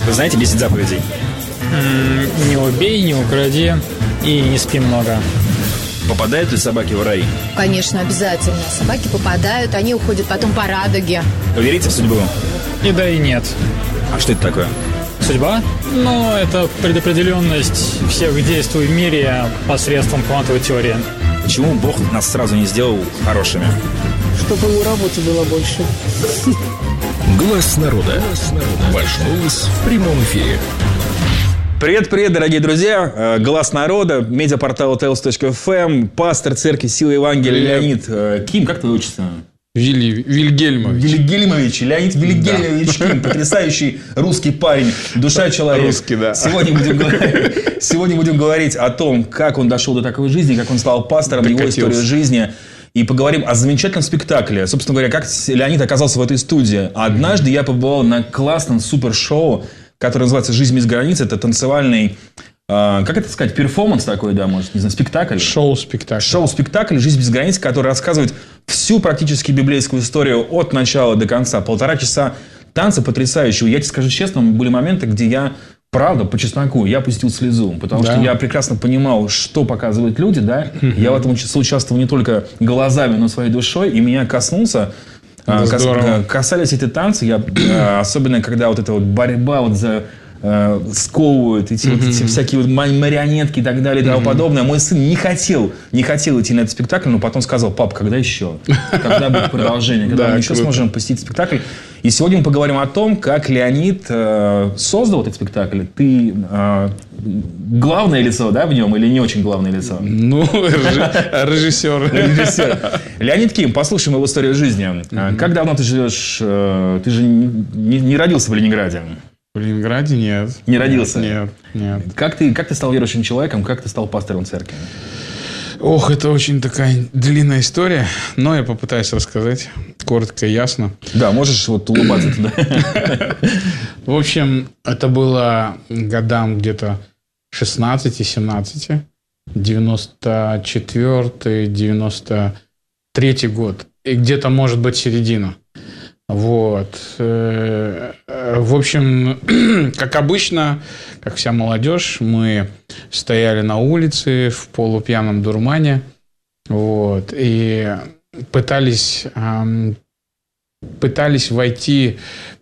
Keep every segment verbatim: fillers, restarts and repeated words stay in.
Вы знаете десять заповедей? М-м, не убей, не укради и не спи много. Попадают ли собаки в рай? Конечно, обязательно. Собаки попадают, они уходят потом по радуге. Вы верите в судьбу? И да, и нет. А что это такое? Судьба? Ну, это предопределенность всех действий в мире посредством квантовой теории. Почему Бог нас сразу не сделал хорошими? Чтобы ему работы было больше. Глаз народа. Ваш голос в прямом эфире. Привет-привет, дорогие друзья. Глаз народа, медиапортал тейлс точка эф эм, пастор церкви Сила Евангелия Леонид Ким. Как твое отчество? Вили... Вильгельмович. Вильгельмович. Леонид Вильгельмович да. Ким. Потрясающий русский парень, душа человека. Русский, да. Сегодня будем, говорить, сегодня будем говорить о том, как он дошел до такой жизни, как он стал пастором, его историю жизни. И поговорим о замечательном спектакле. Собственно говоря, как Леонид оказался в этой студии. Однажды я побывал на классном супершоу, которое называется «Жизнь без границ». Это танцевальный, э, как это сказать, перформанс такой, да, может, не знаю, спектакль. Шоу-спектакль. Шоу-спектакль «Жизнь без границ», который рассказывает всю практически библейскую историю от начала до конца. Полтора часа танца потрясающего. Я тебе скажу честно, были моменты, где я, правда, по чесноку, я пустил слезу. Потому да. что я прекрасно понимал, что показывают люди, да. Я в этом соучаствовал не только глазами, но и своей душой. И меня коснулся... Кас, касались эти танцы, я, особенно когда вот эта вот борьба вот за э, сковывают эти, mm-hmm. вот эти всякие вот марионетки и так далее и тому mm-hmm. подобное. Мой сын не хотел, не хотел идти на этот спектакль, но потом сказал: пап, когда еще? Когда будет продолжение? Когда мы еще сможем посетить спектакль? И сегодня мы поговорим о том, как Леонид э, создал этот спектакль. Ты э, главное лицо, да, в нем или не очень главное лицо? Ну, режиссер. Режиссер. Леонид Ким, послушаем его историю жизни. Mm-hmm. Как давно ты живешь? Ты же не, не родился в Ленинграде? В Ленинграде нет. Не родился? Нет, нет. Как ты, как ты стал верующим человеком? Как ты стал пастором церкви? Ох, это очень такая длинная история, но я попытаюсь рассказать коротко и ясно. Да, можешь вот улыбаться туда. В общем, это было годам где-то шестнадцати-семнадцати, девяносто четвёртый девяносто третий год, и где-то, может быть, середина. Вот. В общем, как обычно, как вся молодежь, мы стояли на улице в полупьяном дурмане, вот, и пытались, пытались войти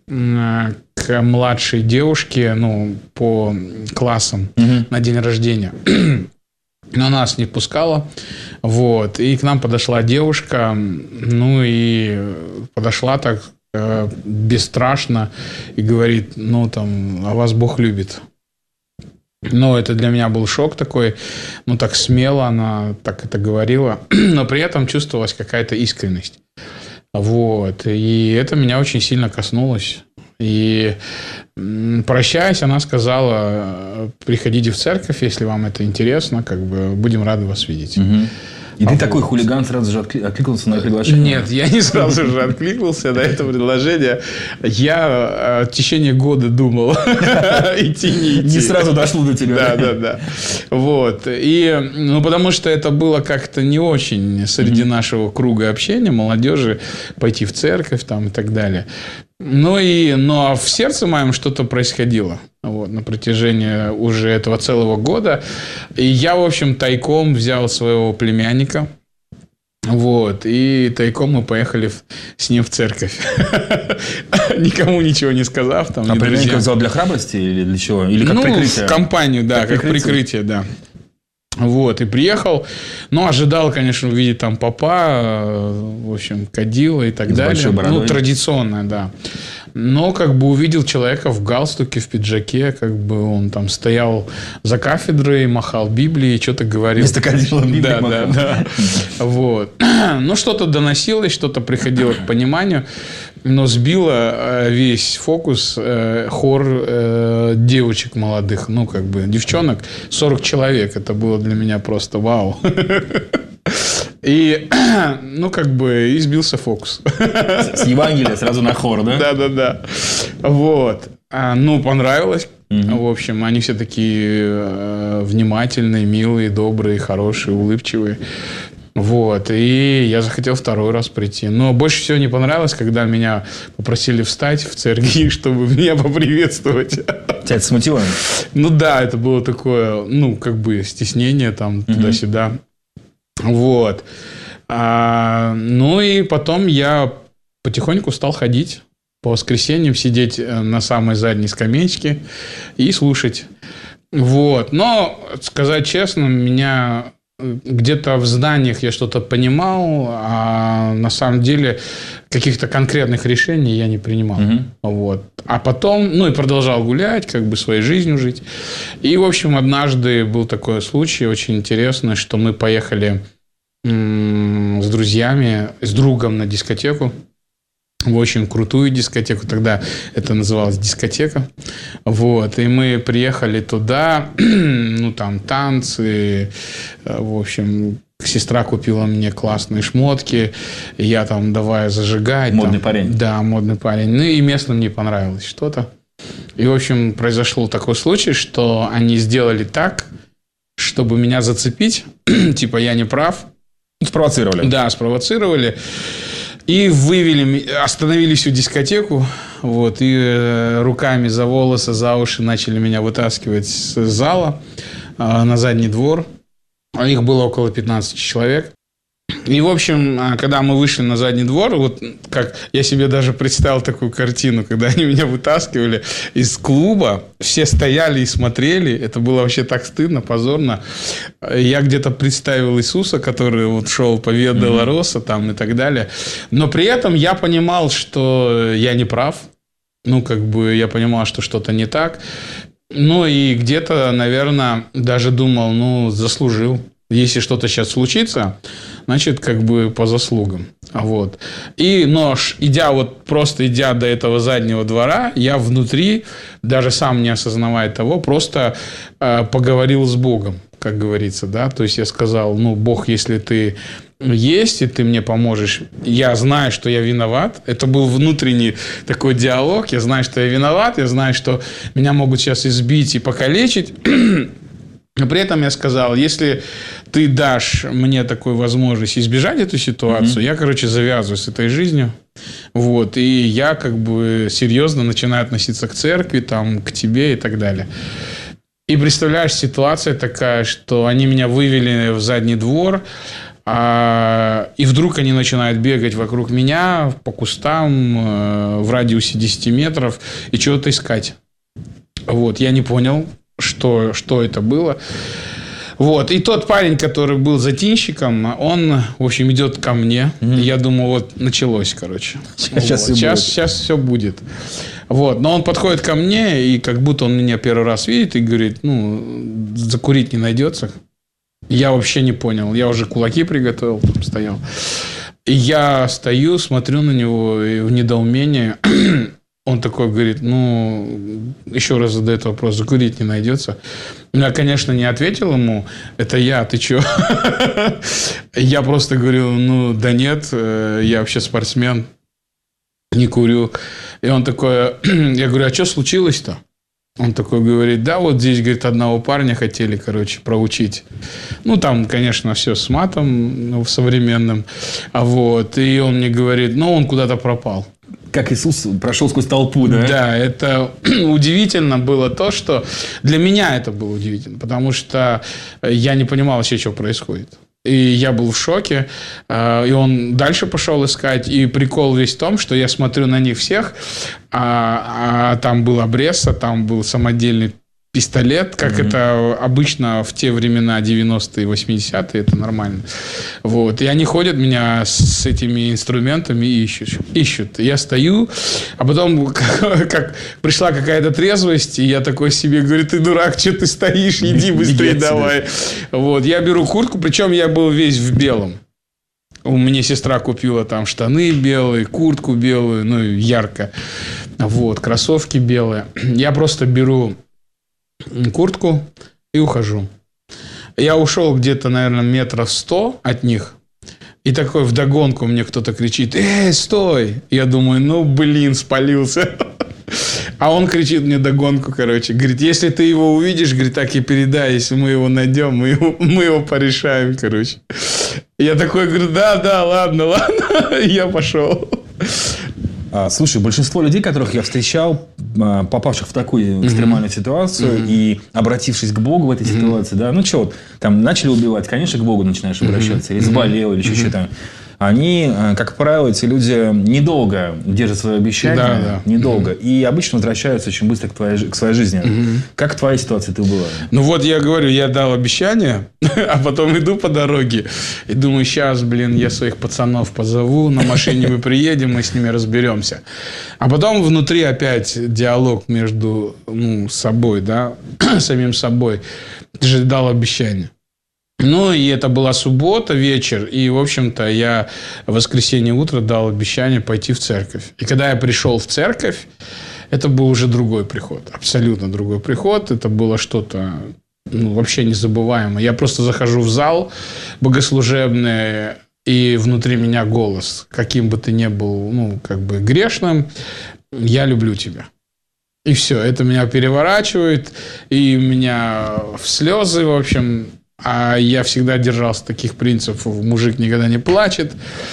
к младшей девушке, ну, по классам угу. на день рождения. Но нас не пускала. Вот. И к нам подошла девушка. Ну и подошла так э, бесстрашно и говорит: ну там, а вас Бог любит. Ну, это для меня был шок такой. Ну, так смело она так это говорила. Но при этом чувствовалась какая-то искренность. Вот. И это меня очень сильно коснулось. И прощаясь, она сказала: приходите в церковь, если вам это интересно, как бы будем рады вас видеть. Угу. И а ты вот. такой хулиган сразу же откликнулся на приглашение? Нет, я не сразу же откликнулся на это предложение. Я в течение года думал, идти, не идти. Не сразу дошло до тебя. Да, да, да. Вот. И, ну, потому что это было как-то не очень среди mm-hmm. нашего круга общения, молодежи, пойти в церковь там и так далее. Ну, и, но в сердце моем что-то происходило вот, на протяжении уже этого целого года. И я, в общем, тайком взял своего племянника. Вот, и тайком мы поехали в, с ним в церковь. Никому ничего не сказав. Там, а племянника взял для храбрости или для чего? Или как ну, прикрытие? В компанию, да, как, как прикрытие, прикрытие да. Вот, и приехал, ну, ожидал, конечно, увидеть там попа, в общем, кадила и так с далее. Ну, традиционное, да. Но как бы увидел человека в галстуке, в пиджаке, как бы он там стоял за кафедрой, махал Библией, что-то говорил. Вместо кадила Библии да, махал. Да, да. Вот. Ну, что-то доносилось, что-то приходило к пониманию. Но сбило весь фокус э, хор э, девочек молодых, ну, как бы, девчонок, сорок человек. Это было для меня просто вау. И, ну, как бы, и сбился фокус. С Евангелия сразу на хор, да? Да, да, да. Вот. Ну, понравилось. Угу. В общем, они все такие внимательные, милые, добрые, хорошие, улыбчивые. Вот, и я захотел второй раз прийти. Но больше всего не понравилось, когда меня попросили встать в церкви, чтобы меня поприветствовать. Тебя это смутило? Ну да, это было такое, ну, как бы стеснение там угу. туда-сюда. Вот. А, ну и потом я потихоньку стал ходить по воскресеньям, сидеть на самой задней скамеечке и слушать. Вот. Но, сказать честно, меня... Где-то в зданиях я что-то понимал, а на самом деле каких-то конкретных решений я не принимал. Угу. Вот. А потом, ну и продолжал гулять, как бы своей жизнью жить. И, в общем, однажды был такой случай очень интересный, что мы поехали м- с друзьями, с другом на дискотеку. В очень крутую дискотеку. Тогда это называлось дискотека. Вот. И мы приехали туда. Ну, там танцы. В общем, сестра купила мне классные шмотки. И я там давай зажигать. Модный там. парень. Да, модный парень. Ну, и местным не понравилось что-то. И, в общем, произошел такой случай, что они сделали так, чтобы меня зацепить. Типа, я не прав. Спровоцировали. Да, спровоцировали. И вывели, остановили всю дискотеку, вот, и э, руками за волосы, за уши начали меня вытаскивать с зала э, на задний двор. Их было около пятнадцать человек. И, в общем, когда мы вышли на задний двор, вот как я себе даже представил такую картину, когда они меня вытаскивали из клуба, все стояли и смотрели, это было вообще так стыдно, позорно. Я где-то представил Иисуса, который вот шел по Виа Долороса там и так далее. Но при этом я понимал, что я не прав. Ну, как бы я понимал, что что-то не так. Ну, и где-то, наверное, даже думал, ну, заслужил. Если что-то сейчас случится, значит, как бы по заслугам. Вот. И, но идя вот, просто идя до этого заднего двора, я внутри, даже сам не осознавая того, просто э, поговорил с Богом, как говорится, да. То есть я сказал, ну, Бог, если ты есть, и ты мне поможешь, я знаю, что я виноват. Это был внутренний такой диалог. Я знаю, что я виноват, я знаю, что меня могут сейчас избить и покалечить. Но при этом я сказал, если ты дашь мне такую возможность избежать эту ситуацию, mm-hmm. я, короче, завязываю с этой жизнью. Вот, и я как бы серьезно начинаю относиться к церкви, там, к тебе и так далее. И представляешь, ситуация такая, что они меня вывели в задний двор, а, и вдруг они начинают бегать вокруг меня по кустам в радиусе десять метров и чего-то искать. Вот, я не понял. Что, что это было. Вот. И тот парень, который был затинщиком, он, в общем, идет ко мне. Mm-hmm. И я думаю, вот началось, короче. Сейчас, вот. сейчас, сейчас все будет. Вот. Но он подходит ко мне, и как будто он меня первый раз видит, и говорит, ну, закурить не найдется. Я вообще не понял. Я уже кулаки приготовил, там стоял. И я стою, смотрю на него и в недоумении. Он такой говорит, ну, еще раз задает вопрос, закурить не найдется. Я, конечно, не ответил ему, это я, ты че? Я просто говорю, ну, да нет, я вообще спортсмен, не курю. И он такой, я говорю, а что случилось-то? Он такой говорит, да, вот здесь, говорит, одного парня хотели, короче, проучить. Ну, там, конечно, все с матом, ну, современным. А вот, и он мне говорит, ну, он куда-то пропал. Как Иисус прошел сквозь толпу, да? Да, это удивительно было то, что... Для меня это было удивительно, потому что я не понимал вообще, что происходит. И я был в шоке. И он дальше пошел искать. И прикол весь в том, что я смотрю на них всех, а, а там был обрез, а там был самодельный пистолет, как mm-hmm. это обычно в те времена, девяностые, восьмидесятые, это нормально. Вот. И они ходят меня с этими инструментами и ищут. ищут. Я стою, а потом как, как пришла какая-то трезвость, и я такой себе говорю, ты дурак, что ты стоишь, иди быстрее давай. Вот. Я беру куртку, причем я был весь в белом. У меня сестра купила там штаны белые, куртку белую, ну, ярко. Вот. Кроссовки белые. Я просто беру куртку и ухожу. Я ушел где-то, наверное, метров сто от них. И такой вдогонку мне кто-то кричит, эй, стой! Я думаю, ну, блин, спалился. А он кричит мне догонку, короче. Говорит, если ты его увидишь, говорит, так и передай, если мы его найдем, мы его, мы его порешаем, короче. И Я такой говорю, да, да, ладно, ладно. И я пошел. А, слушай, большинство людей, которых я встречал, попавших в такую экстремальную mm-hmm. ситуацию mm-hmm. и обратившись к Богу в этой mm-hmm. ситуации, да, ну что, вот, там начали убивать, конечно, к Богу начинаешь обращаться, mm-hmm. или заболел, или еще mm-hmm. что-то. Они, как правило, эти люди недолго держат свое обещание, да, да. недолго, mm-hmm. и обычно возвращаются очень быстро к, твоей, к своей жизни. Mm-hmm. Как твоя ситуация ты была? Ну вот я говорю, я дал обещание, а потом иду по дороге и думаю, сейчас, блин, я своих пацанов позову, на машине мы приедем, мы с ними разберемся. А потом внутри опять диалог между ну, собой, да, самим собой. Ты же дал обещание. Ну, и это была суббота, вечер, и, в общем-то, я в воскресенье утро дал обещание пойти в церковь. И когда я пришел в церковь, это был уже другой приход, абсолютно другой приход. Это было что-то ну, вообще незабываемое. Я просто захожу в зал богослужебный, и внутри меня голос, каким бы ты ни был, ну, как бы грешным, я люблю тебя. И все, это меня переворачивает, и меня в слезы, в общем... А я всегда держался таких принципов. Мужик никогда не плачет.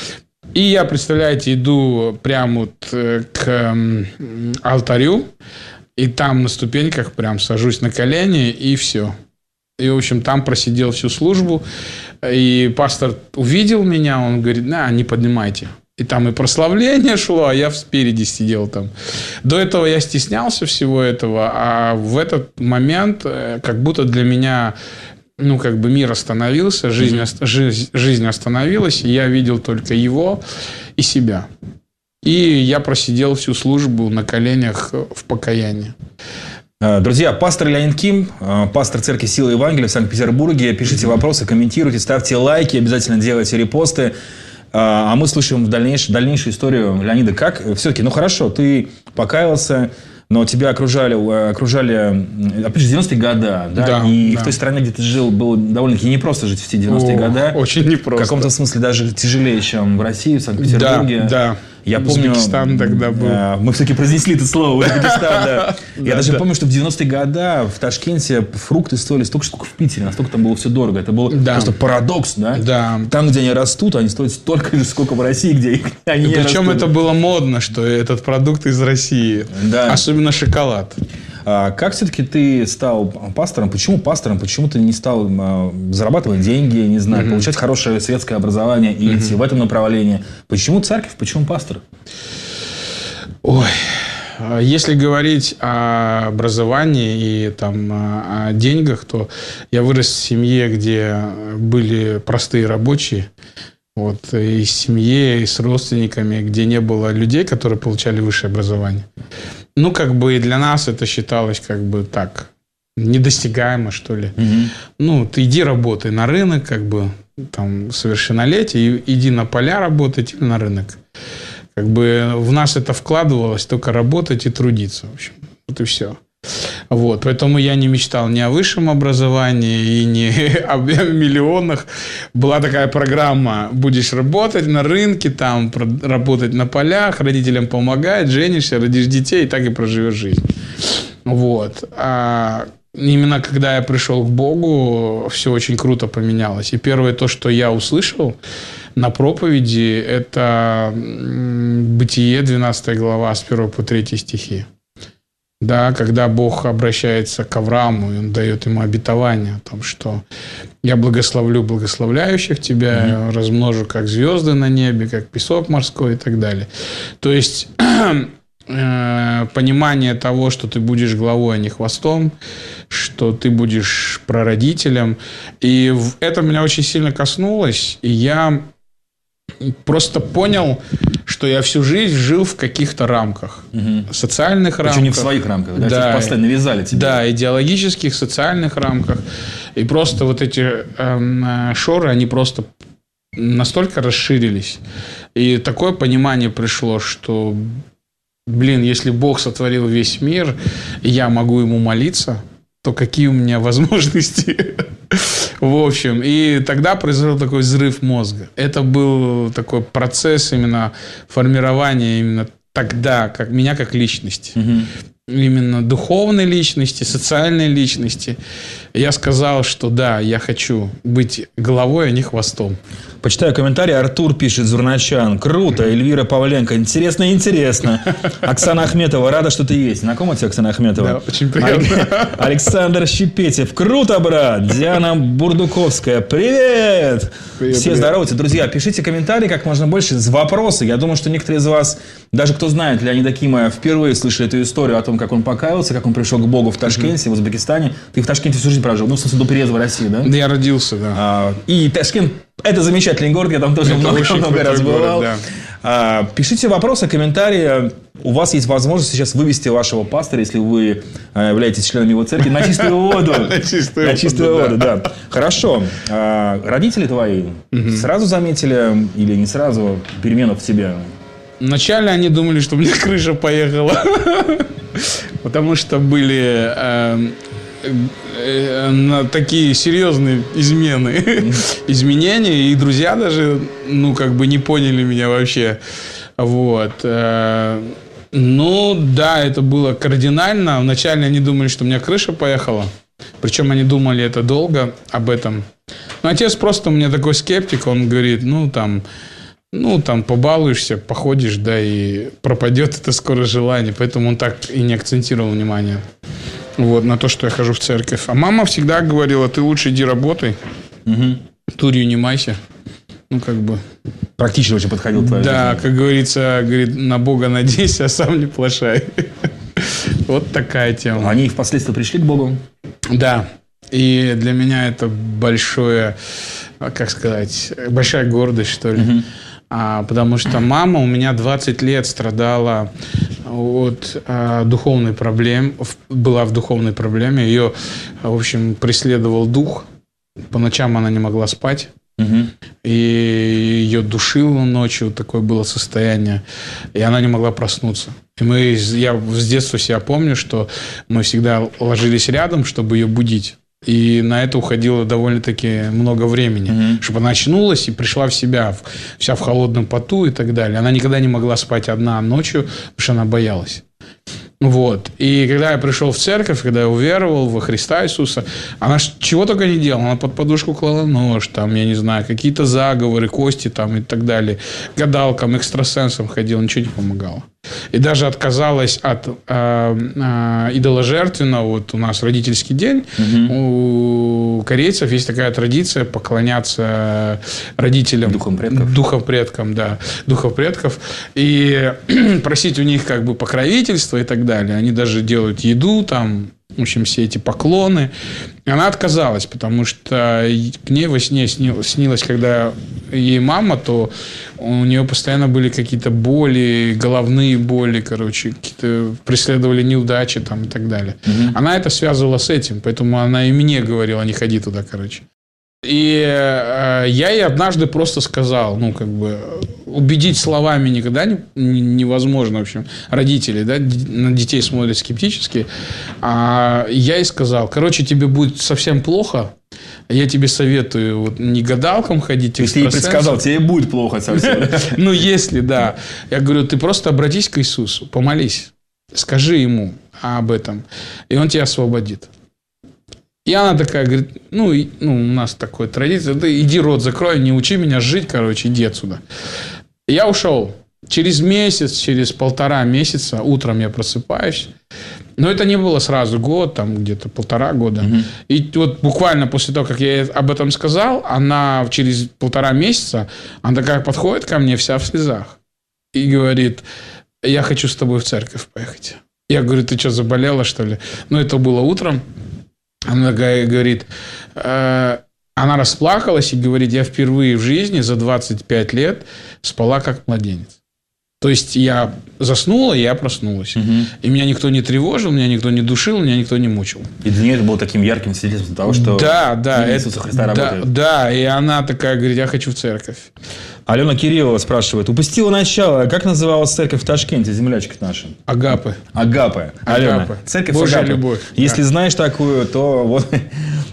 И я, представляете, иду прямо вот к алтарю. И там на ступеньках прям сажусь на колени. И все. И, в общем, там просидел всю службу. И пастор увидел меня. Он говорит, на, не поднимайте. И там и прославление шло, а я спереди сидел там. До этого я стеснялся всего этого. А в этот момент как будто для меня... Ну, как бы мир остановился, жизнь, mm-hmm. жизнь, жизнь остановилась, и я видел только его и себя. И я просидел всю службу на коленях в покаянии. Друзья, пастор Леонид Ким, пастор Церкви Сила Евангелия в Санкт-Петербурге. Пишите вопросы, комментируйте, ставьте лайки, обязательно делайте репосты. А мы слушаем дальнейшую, дальнейшую историю Леонида. Как все-таки, ну хорошо, ты покаялся, но тебя окружали, окружали опять же, девяностые годы, да? Да, и да. в той стране, где ты жил, было довольно-таки непросто жить в те девяностые годы. Очень непросто. В каком-то смысле даже тяжелее, чем в России, в Санкт-Петербурге. Да, да. Я помню, Узбекистан тогда был. Мы все-таки произнесли это слово, Узбекистан, да. Я даже помню, что в девяностые годы в Ташкенте фрукты стоили столько, сколько в Питере. Настолько там было все дорого. Это был просто парадокс, да? Да. Там, где они растут, они стоят столько же, сколько в России, где они не растут. Причем это было модно, что этот продукт из России. Да. Особенно шоколад. А как все-таки ты стал пастором? Почему пастором? Почему ты не стал а, зарабатывать деньги, не знаю, mm-hmm. получать хорошее светское образование и mm-hmm. идти в этом направлении? Почему церковь? Почему пастор? Ой, если говорить о образовании и там, о деньгах, то я вырос в семье, где были простые рабочие. Вот, и с семьей, и с родственниками, где не было людей, которые получали высшее образование. Ну, как бы для нас это считалось как бы так, недостигаемо, что ли. Mm-hmm. Ну, ты иди работай на рынок, как бы, там, совершеннолетие, иди на поля работать или на рынок. Как бы в нас это вкладывалось только работать и трудиться, в общем. Вот и все. Вот, поэтому я не мечтал ни о высшем образовании и ни о миллионах. Была такая программа: будешь работать на рынке, там, работать на полях, родителям помогать, женишься, родишь детей, и так и проживешь жизнь. Вот. А именно когда я пришел к Богу, все очень круто поменялось. И первое то, что я услышал на проповеди, это Бытие, двенадцатая глава, с первого по третий стихи. Да, когда Бог обращается к Аврааму, и Он дает ему обетование о том, что я благословлю благословляющих тебя, mm-hmm. размножу как звезды на небе, как песок морской и так далее. То есть э, понимание того, что ты будешь главой, а не хвостом, что ты будешь прародителем. И это меня очень сильно коснулось, и я просто понял, что я всю жизнь жил в каких-то рамках. Угу. Социальных рамках. Причем не в своих рамках, да? Да, тебя постоянно навязали тебе. Да, идеологических, социальных рамках. И просто вот эти э, шоры, они просто настолько расширились. И такое понимание пришло, что, блин, если Бог сотворил весь мир, и я могу Ему молиться, то какие у меня возможности? В общем, и тогда произошел такой взрыв мозга. Это был такой процесс именно формирования именно тогда как меня как личности. Угу. Именно духовной личности, социальной личности. Я сказал, что да, я хочу быть головой, а не хвостом. Почитаю комментарий. Артур пишет, Зурначан. Круто. Эльвира Павленко. Интересно, интересно. Оксана Ахметова. Рада, что ты есть. Знакома тебе Оксана Ахметова? Да, очень приятно. Александр Щепетев. Круто, брат. Диана Бурдуковская. Привет. Привет, Все привет. здороваются. Друзья, пишите комментарии как можно больше с вопросы. Я думаю, что некоторые из вас, даже кто знает Леонида Кима, впервые слышали эту историю о том, как он покаялся, как он пришел к Богу в Ташкенте, в Узбекистане. Ты в Ташкенте всю жизнь прожил. Ну, в смысле, до переезда в Россию, да? Я родился, да. А, и Ташкент – это замечательный город, я там тоже Это много, очень много крутой раз бывал. город, да. А, пишите вопросы, комментарии. У вас есть возможность сейчас вывести вашего пастора, если вы а, являетесь членом его церкви, на чистую воду. На чистую На воду, чистую да. воду, да. Хорошо. А, родители твои сразу заметили или не сразу перемену в тебе? Вначале они думали, что у меня крыша поехала. Потому что были э, э, на такие серьезные измены, изменения. И друзья даже, ну, как бы не поняли меня вообще. Вот. Э, ну, да, это было кардинально. Вначале они думали, что у меня крыша поехала. Причем они думали это долго об этом. Но отец просто у меня такой скептик. Он говорит, ну, там... Ну, там, побалуешься, походишь, да, и пропадет это скоро желание. Поэтому он так и не акцентировал внимание вот, на то, что я хожу в церковь. А мама всегда говорила, ты лучше иди работай, Угу. турью не майся. Ну, как бы... Практически очень подходил твоя Да, жизнь. как говорится, говорит, на Бога надейся, а сам не плашай. Вот такая тема. Они впоследствии пришли к Богу? Да. И для меня это большое, как сказать, большая гордость, что ли. А, потому что мама у меня двадцать лет страдала от а, духовной проблемы, была в духовной проблеме. Ее, в общем, преследовал дух. По ночам она не могла спать. Угу. И ее душило ночью, такое было состояние. И она не могла проснуться. И мы, я с детства себя помню, что мы всегда ложились рядом, чтобы ее будить. И на это уходило довольно-таки много времени, mm-hmm. чтобы она очнулась и пришла в себя, вся в холодном поту и так далее. Она никогда не могла спать одна ночью, потому что она боялась. Вот. И когда я пришел в церковь, когда я уверовал во Христа Иисуса, она чего только не делала. Она под подушку клала нож, там, я не знаю, какие-то заговоры, кости там и так далее. Гадалкам, экстрасенсам ходила, ничего не помогало. И даже отказалась от э, э, идоложертвенного. Вот у нас родительский день. Угу. У корейцев есть такая традиция поклоняться родителям. Духам предков. Духам предкам, да. Духов предков. И просить у них как бы покровительства и так далее. Они даже делают еду там. В общем, все эти поклоны. И она отказалась, потому что к ней во сне снилось, когда ей мама, то у нее постоянно были какие-то боли, головные боли, короче, какие-то преследовали неудачи там и так далее. Угу. Она это связывала с этим, поэтому она и мне говорила, не ходи туда, короче. И э, я ей однажды просто сказал, ну, как бы, убедить словами никогда не, невозможно, в общем, родители, да, на детей смотрят скептически, а я ей сказал, короче, тебе будет совсем плохо, я тебе советую вот, не гадалкам ходить. То есть ты ей предсказал, тебе будет плохо совсем. Ну, если, да. Я говорю, ты просто обратись к Иисусу, помолись, скажи ему об этом, и он тебя освободит. И она такая говорит, ну, и, ну, у нас такая традиция, да иди рот закрой, не учи меня жить, короче, иди отсюда. И я ушел. Через месяц, через полтора месяца утром я просыпаюсь. Но это не было сразу год, там где-то полтора года. Угу. И вот буквально после того, как я об этом сказал, она через полтора месяца, она такая подходит ко мне вся в слезах. И говорит, я хочу с тобой в церковь поехать. Я говорю, ты что, заболела, что ли? Ну, это было утром. Она говорит, э, она расплакалась и говорит, я впервые в жизни за двадцать пять лет спала как младенец. То есть я заснула, и я проснулась. Угу. И меня никто не тревожил, меня никто не душил, меня никто не мучил. И для нее это было таким ярким свидетельством того, что да, да, имя Иисуса Христа да, работает. Да, и она такая говорит, я хочу в церковь. Алена Кириллова спрашивает, упустила начало, как называлась церковь в Ташкенте, землячка наша? Агапы. Агапы. Алена, Агапы. церковь Божья Агапы. любовь. Если да. знаешь такую, то вот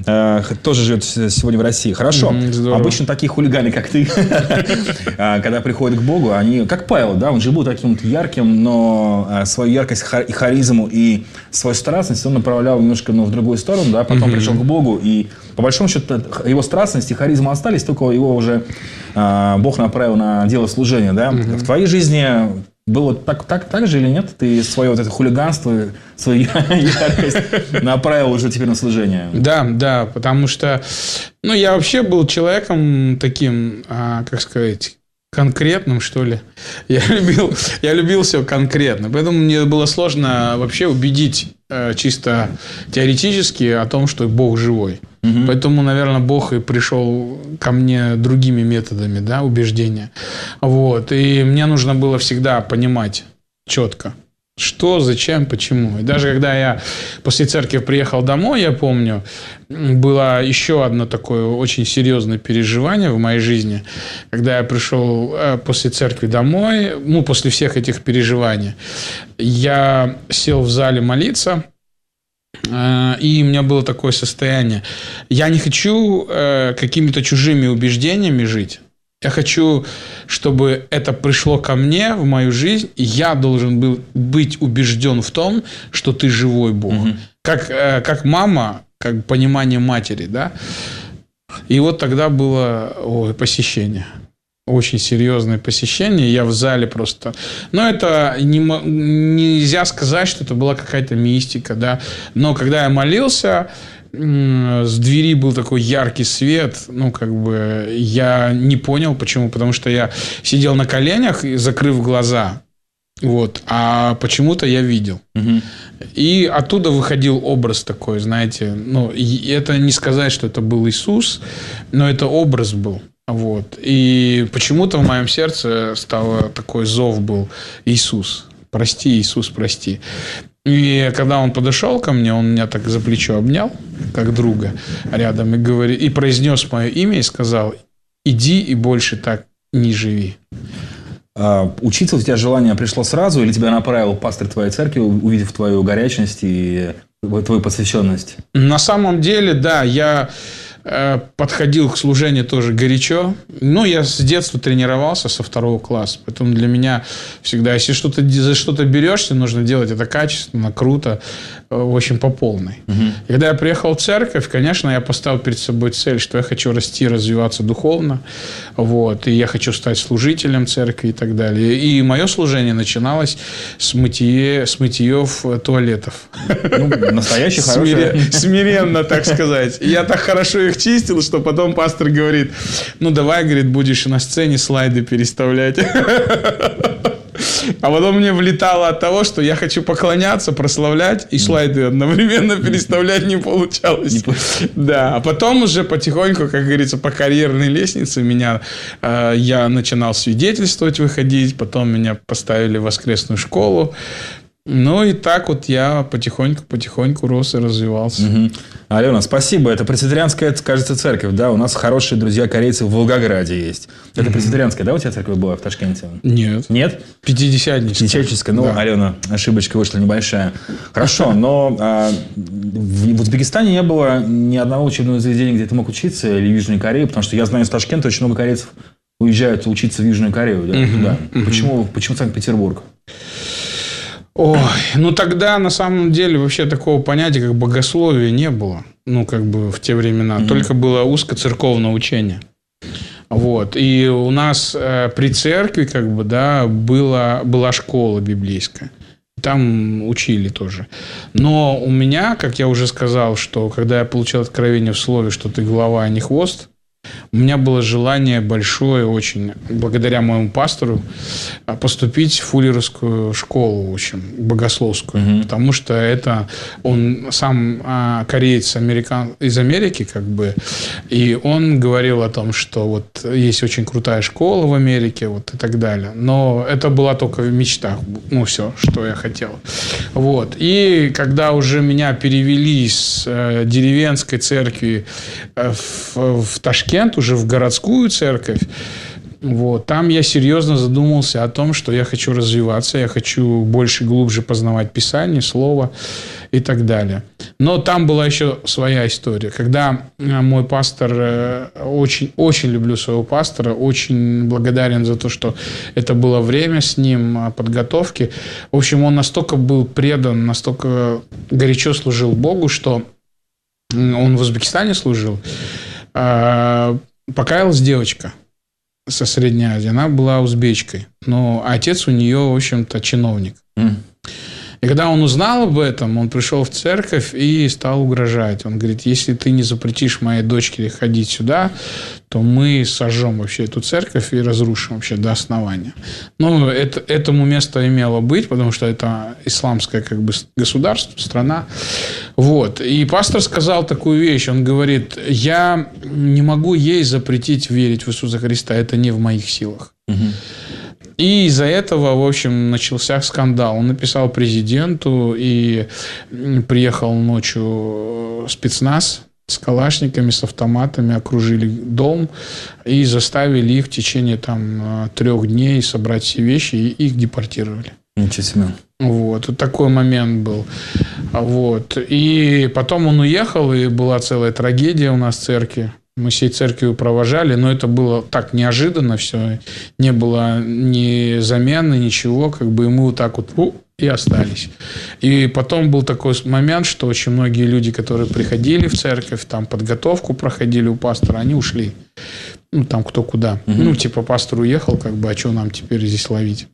э, тоже живет сегодня в России. Хорошо. Mm-hmm, обычно такие хулиганы, как ты, когда приходят к Богу, они, как Павел, да, он же был таким вот ярким, но свою яркость и харизму, и свою страстность он направлял немножко ну, в другую сторону, да, потом пришел к Богу, и по большому счету его страстность и харизма остались, только его уже Бог направил на дело служения, да. В твоей жизни было так, так, так же или нет? Ты свое вот это хулиганство, свою яркость направил уже теперь на служение? Да, да, потому что, ну, я вообще был человеком таким, а, как сказать, конкретным, что ли. Я любил, я любил все конкретно, поэтому мне было сложно вообще убедить э, чисто теоретически о том, что Бог живой. Угу. Поэтому, наверное, Бог и пришел ко мне другими методами, да, убеждения. Вот. И мне нужно было всегда понимать четко, что, зачем, почему. И даже когда я после церкви приехал домой, я помню, было еще одно такое очень серьезное переживание в моей жизни. Когда я пришел после церкви домой, ну, после всех этих переживаний, я сел в зале молиться, и у меня было такое состояние. Я не хочу какими-то чужими убеждениями жить. Я хочу, чтобы это пришло ко мне в мою жизнь, и я должен был быть убежден в том, что ты живой Бог. Угу. Как, как мама, как понимание матери, да. И вот тогда было ой, посещение. Очень серьезное посещение. Я в зале просто... Но это не, нельзя сказать, что это была какая-то мистика, да. Но когда я молился, с двери был такой яркий свет. Ну, как бы я не понял, почему. Потому что я сидел на коленях, закрыв глаза. Вот. А почему-то я видел. Угу. И оттуда выходил образ такой, знаете. Ну, и это не сказать, что это был Иисус, но это образ был. Вот. И почему-то в моем сердце стало такой зов был: Иисус, прости, Иисус, прости. И когда он подошел ко мне, он меня так за плечо обнял, как друга рядом, и, говори, и произнес мое имя и сказал: иди и больше так не живи. А, учиться у тебя желание пришло сразу, или тебя направил пастор твоей церкви, увидев твою горячность и твою посвященность? На самом деле, да, я подходил к служению тоже горячо. Ну, я с детства тренировался, со второго класса. Поэтому для меня всегда, если что-то, за что-то берешься, нужно делать это качественно, круто, в общем, по полной. Угу. И когда я приехал в церковь, конечно, я поставил перед собой цель, что я хочу расти, развиваться духовно. Вот, и я хочу стать служителем церкви и так далее. И мое служение начиналось с, мытье, с мытьев туалетов. Ну, настоящий хороший. Смиренно, так сказать. И я так хорошо их чистил, что потом пастор говорит: ну, давай, говорит, будешь на сцене слайды переставлять. А потом мне влетало от того, что я хочу поклоняться, прославлять, и слайды одновременно переставлять не получалось. Не да, а потом уже потихоньку, как говорится, по карьерной лестнице меня э, я начинал свидетельствовать, выходить, потом меня поставили в воскресную школу. Ну, и так вот я потихоньку-потихоньку рос и развивался. Угу. Алена, спасибо. Это пресвитерианская, кажется, церковь, да? У нас хорошие друзья корейцы в Волгограде есть. Это угу. пресвитерианская, да, у тебя церковь была в Ташкенте? Нет. Нет? Пятидесятническая. Пятидесятническая. Ну, да. Алена, ошибочка вышла небольшая. Хорошо, но а, в Узбекистане не было ни одного учебного заведения, где ты мог учиться, или в Южной Корее, потому что я знаю, из Ташкента очень много корейцев уезжают учиться в Южную Корею. Да? Угу. Да. Угу. Почему, почему Санкт-Петербург? Ой, ну тогда на самом деле вообще такого понятия, как богословие, не было. Ну, как бы в те времена. Mm-hmm. Только было узкоцерковное учение. Вот. И у нас э, при церкви, как бы, да, была, была школа библейская. Там учили тоже. Но у меня, как я уже сказал, что когда я получил откровение в слове, что ты голова, а не хвост, у меня было желание большое очень, благодаря моему пастору, поступить в фуллеровскую школу, в общем, богословскую. Mm-hmm. Потому что это он сам а, кореец американ, из Америки, как бы, и он говорил о том, что вот есть очень крутая школа в Америке, вот и так далее. Но это была только в мечтах, ну, все, что я хотел. Вот. И когда уже меня перевели с э, деревенской церкви э, в, в Ташкент, уже в городскую церковь, вот, там я серьезно задумался о том, что я хочу развиваться, я хочу больше, глубже познавать Писание, Слово и так далее. Но там была еще своя история. Когда мой пастор, очень, очень люблю своего пастора, очень благодарен за то, что это было время с ним, подготовки. В общем, он настолько был предан, настолько горячо служил Богу, что он в Узбекистане служил. Покаялась девочка со Средней Азии. Она была узбечкой. Но отец у нее, в общем-то, чиновник. Mm. И когда он узнал об этом, он пришел в церковь и стал угрожать. Он говорит, если ты не запретишь моей дочке ходить сюда, то мы сожжем вообще эту церковь и разрушим вообще до основания. Но это, этому место имело быть, потому что это исламское как бы государство, страна. Вот. И пастор сказал такую вещь. Он говорит, я не могу ей запретить верить в Иисуса Христа. Это не в моих силах. Угу. И из-за этого, в общем, начался скандал. Он написал президенту и приехал ночью спецназ с калашниками, с автоматами, окружили дом и заставили их в течение там трех дней собрать все вещи, и их депортировали. Ничего себе. Вот, вот такой момент был. Вот. И потом он уехал, и была целая трагедия у нас в церкви. Мы всей церковью провожали, но это было так неожиданно все. Не было ни замены, ничего. Как бы и мы вот так вот у, и остались. И потом был такой момент, что очень многие люди, которые приходили в церковь, там подготовку проходили у пастора, они ушли. Ну, там кто куда. Угу. Ну, типа пастор уехал, как бы, а что нам теперь здесь ловить?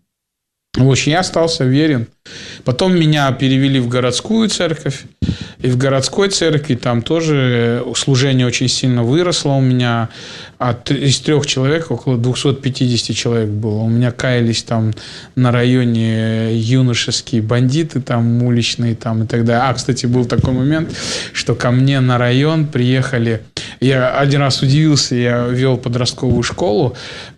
В общем, я остался верен. Потом меня перевели в городскую церковь. И в городской церкви там тоже служение очень сильно выросло у меня. От, из трех человек около двести пятьдесят человек было. У меня каялись там на районе юношеские бандиты там уличные там и так далее. А, кстати, был такой момент, что ко мне на район приехали. Я один раз удивился, я вел подростковую школу,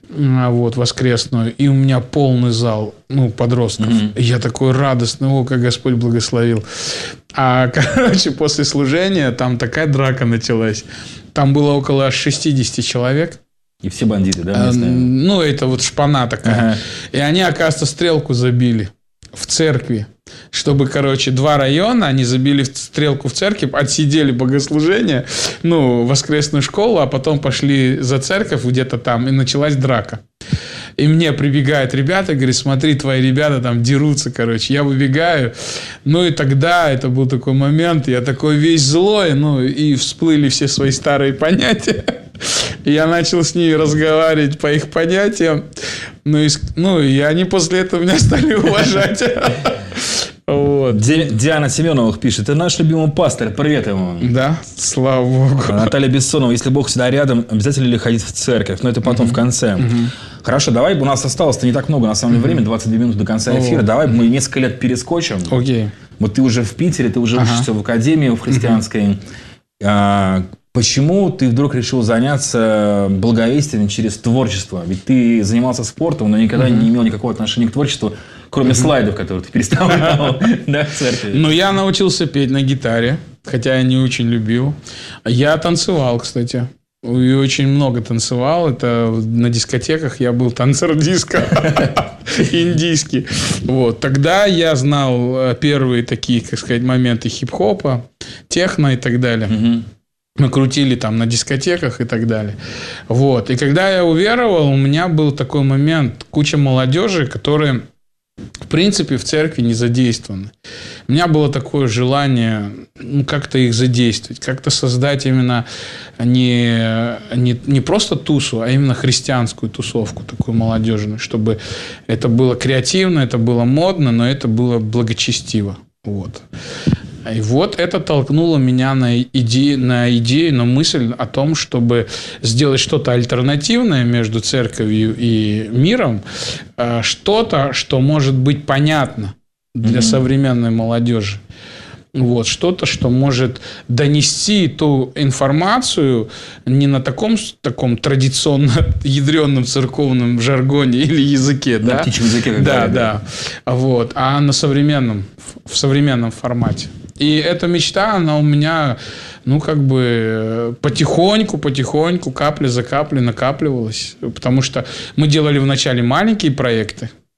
вот, воскресную, и у меня полный зал, ну, подростков. Mm-hmm. Я такой радостный, о, как Господь благословил. А, короче, после служения там такая драка началась. Там было около шестьдесят человек. И все бандиты, да? Местные? А, ну, это вот шпана такая. Ага. И они, оказывается, стрелку забили в церкви. Чтобы, короче, два района, они забили стрелку в церковь, отсидели богослужение, ну, воскресную школу, а потом пошли за церковь где-то там, и началась драка. И мне прибегают ребята, говорят, смотри, твои ребята там дерутся, короче. Я выбегаю. Ну, и тогда это был такой момент, я такой весь злой, ну, и всплыли все свои старые понятия. И я начал с ними разговаривать по их понятиям. Ну, и, ну, и они после этого меня стали уважать. Вот. Ди- Диана Семеновых пишет. Это наш любимый пастор. Привет ему. Да, слава Богу. Наталья Бессонова. Если Бог всегда рядом, обязательно ли ходить в церковь? Но это потом uh-huh. в конце. Uh-huh. Хорошо, давай, у нас осталось-то не так много, на самом деле, uh-huh. времени, двадцать две минуты до конца эфира. Uh-huh. Давай мы несколько лет перескочим. Окей. Okay. Вот ты уже в Питере, ты уже uh-huh. учишься в академии в христианской. Uh-huh. А, почему ты вдруг решил заняться благовестием через творчество? Ведь ты занимался спортом, но никогда uh-huh. не имел никакого отношения к творчеству, кроме uh-huh. слайдов, которые ты переставлял в церкви. Ну, я научился петь на гитаре, хотя я не очень любил. Я танцевал, кстати. И очень много танцевал. Это на дискотеках я был танцор диско. Индийский. Вот. Тогда я знал первые такие, как сказать, моменты хип-хопа, техно и так далее. Угу. Мы крутили там на дискотеках и так далее. Вот. И когда я уверовал, у меня был такой момент. Куча молодежи, которые, в принципе, в церкви не задействованы. У меня было такое желание, ну, как-то их задействовать, как-то создать именно не, не, не просто тусу, а именно христианскую тусовку, такую молодежную, чтобы это было креативно, это было модно, но это было благочестиво. Вот. И вот это толкнуло меня на идею, на идею, на мысль о том, чтобы сделать что-то альтернативное между церковью и миром, что-то, что может быть понятно для mm-hmm. современной молодежи. Вот, что-то, что может донести ту информацию не на таком, таком традиционно ядренном церковном жаргоне или языке, на да? птичьем языке, как да, говорят, да, да. Вот, а на современном, в современном формате. И эта мечта, она у меня, ну, как бы потихоньку, потихоньку, капля за каплей накапливалась. Потому что мы делали вначале маленькие проекты.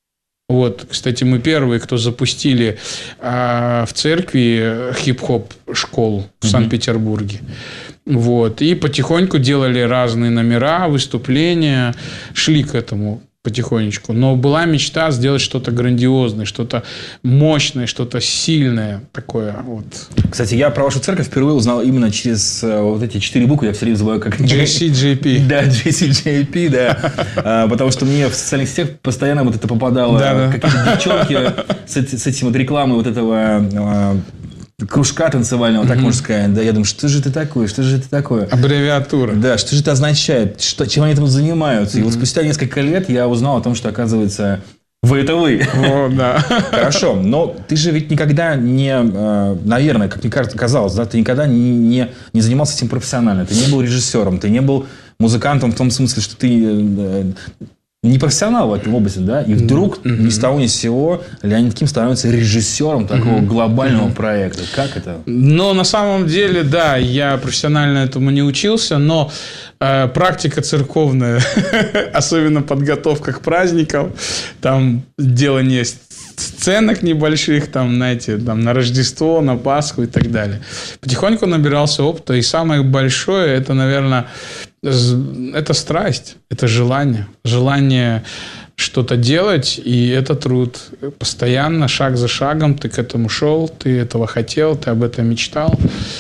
Вот, кстати, мы первые, кто запустили а, в церкви хип-хоп школу в mm-hmm. Санкт-Петербурге. Вот, и потихоньку делали разные номера, выступления, шли к этому потихонечку. Но была мечта сделать что-то грандиозное, что-то мощное, что-то сильное такое. Вот. Кстати, я про вашу церковь впервые узнал именно через вот эти четыре буквы, я все время называю как... джей си джей пи. Да, джей си джей пи, да. Потому что мне в социальных сетях постоянно вот это попадало. Какие-то девчонки с этим вот рекламой вот этого... кружка танцевального, mm-hmm. так можно сказать. Да, я думаю, что же это такое, что же это такое? Аббревиатура. Да, что же это означает, что, чем они этим занимаются. Mm-hmm. И вот спустя несколько лет я узнал о том, что, оказывается, вы это вы. О, да. Хорошо, но ты же ведь никогда не, наверное, как мне казалось, да, ты никогда не, не, не занимался этим профессионально. Ты не был режиссером, ты не был музыкантом в том смысле, что ты... не профессионал в этой области, да, и вдруг mm-hmm. ни с того ни с сего Леонид Ким становится режиссером такого mm-hmm. глобального mm-hmm. проекта. Как это? Ну, на самом деле, да, я профессионально этому не учился, но э, практика церковная, особенно подготовка к праздникам, там делание сценок небольших, там, знаете, там, на Рождество, на Пасху и так далее. Потихоньку набирался опыта, и самое большое, это, наверное, это страсть, это желание. Желание что-то делать, и это труд. Постоянно, шаг за шагом ты к этому шел, ты этого хотел, ты об этом мечтал.